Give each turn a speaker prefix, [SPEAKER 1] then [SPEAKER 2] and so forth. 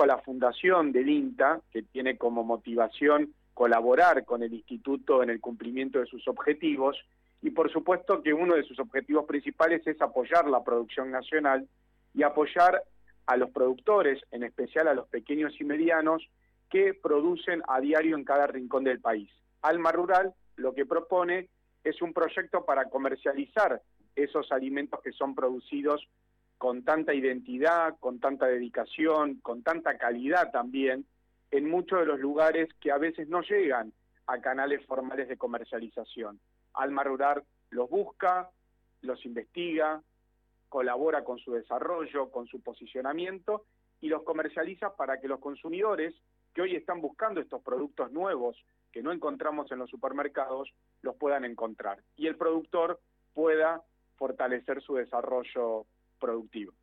[SPEAKER 1] a la fundación del INTA, que tiene como motivación colaborar con el instituto en el cumplimiento de sus objetivos, y por supuesto que uno de sus objetivos principales es apoyar la producción nacional y apoyar a los productores, en especial a los pequeños y medianos, que producen a diario en cada rincón del país. Alma Rural lo que propone es un proyecto para comercializar esos alimentos que son producidos con tanta identidad, con tanta dedicación, con tanta calidad también, en muchos de los lugares que a veces no llegan a canales formales de comercialización. Alma Rural los busca, los investiga, colabora con su desarrollo, con su posicionamiento y los comercializa para que los consumidores que hoy están buscando estos productos nuevos que no encontramos en los supermercados, los puedan encontrar y el productor pueda fortalecer su desarrollo productivo.